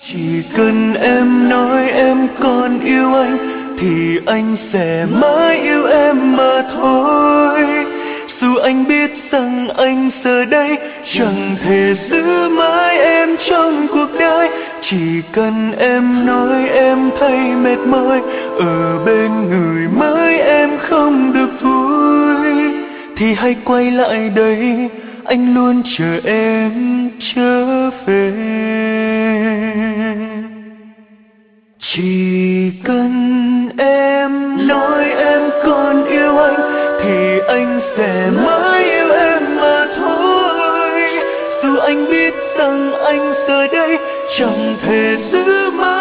Chỉ cần em nói em còn yêu anh thì anh sẽ mãi yêu em mà thôi. Dù anh biết rằng anh giờ đây chẳng thể giữ mãi em trong cuộc đời. Chỉ cần em nói em thấy mệt mỏi ở bên người mới em không được vui, thì hãy quay lại đây, anh luôn chờ em trở về. Chỉ cần em nói em còn yêu anh thì anh sẽ mãi yêu em mà thôi. Dù anh biết rằng anh giờ đây chẳng thể giữ mãi